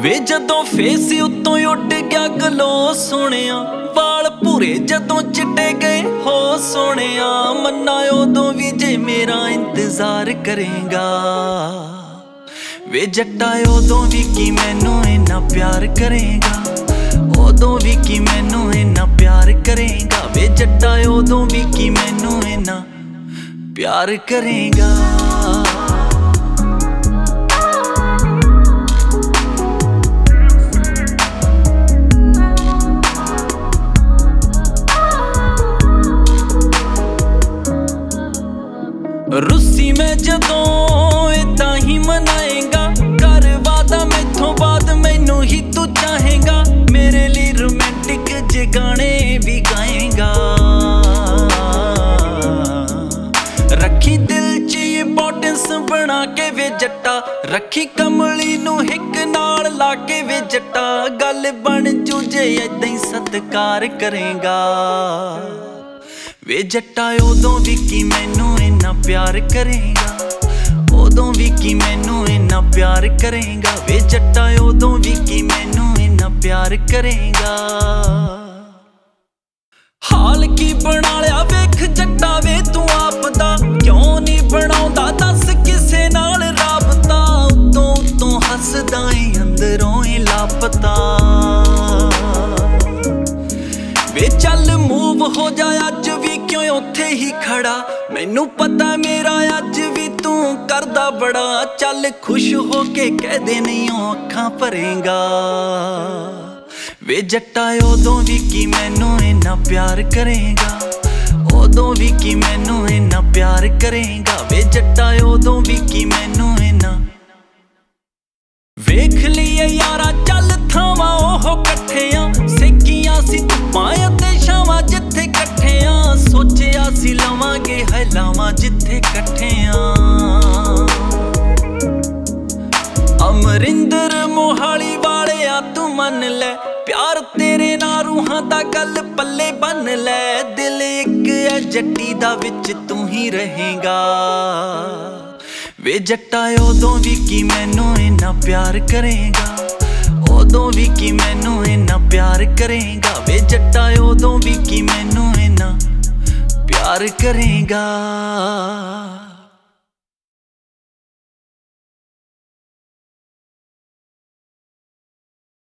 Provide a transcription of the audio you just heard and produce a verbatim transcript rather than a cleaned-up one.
ਵੇ जदों फेस उत्तों उड गया गलो सोहणिया, वाल भूरे जदों चिट्टे गए हो सोहणिया, मन्ना उदों भी जे मेरा इंतजार करेगा। वे जट्टा उदों भी कि मैनू इन्ना प्यार करेगा, उदों भी कि मैनू इन्ना प्यार करेगा। वे जट्टा उदों भी कि मैनू इन्ना प्यार करेगा। रुस्सी में जदों इदां ही मनाएगा, कर वादा मैथों बाद मैनू ही तू चाहेगा। मेरे लिए रोमांटिक जे गाने भी गाएगा। रखी दिल च इंपॉर्टेंस बना के वे जट्टा, रखी कमली नू हिक नाल ला के वे जट्टा। गल बन जू जे इदां ही सत्कार करेगा। वे जट्टा उदों भी कि मैनू इन्ना प्यार करेगा, उदों भी कि मैनू इन्ना प्यार करेगा। वे जट्टा उदों भी कि मैनू इन्ना प्यार करेगा। हाल की बना लिया वेख जट्टा वे तू आप दा, क्यों नहीं बनाउंदा दस किसे नाल राबता। उतों उतों हसदा ए अंदरों ही लापता। वे चल मूव हो जा अज भी क्यों उत्थे ही खड़ा, मैनू पता मेरा अज भी तू करदा बड़ा। चल खुश हो के कह दे नहीं अखां भरेगा। वे जट्टा उदों भी कि मैनू इन्ना प्यार करेगा, उदों भी कि मैनू इन्ना प्यार करेगा। वे जट्टा उदों भी कि मैनू इन्ना। वेख लिए यारा चल थावां ओह कट्ठियां, सेकियां सी धुप्पां ते छावां जिथे कट्ठियां। सोचिया सी लवांगे है लावां जिथे कट्ठियां। अमरिंदर मोहाली वालिया तू मन ले, प्यार तेरे नाल रूहां दा गल पल्ले बन ले। दिल इक है जट्टी दा विच तू ही रहेगा। वे जट्टा उदों भी कि मैनू इन्ना प्यार करेगा, उदों भी कि मैनू इन्ना प्यार करेगा। वे जट्टा उदों भी कि मैनू इन्ना प्यार करेगा।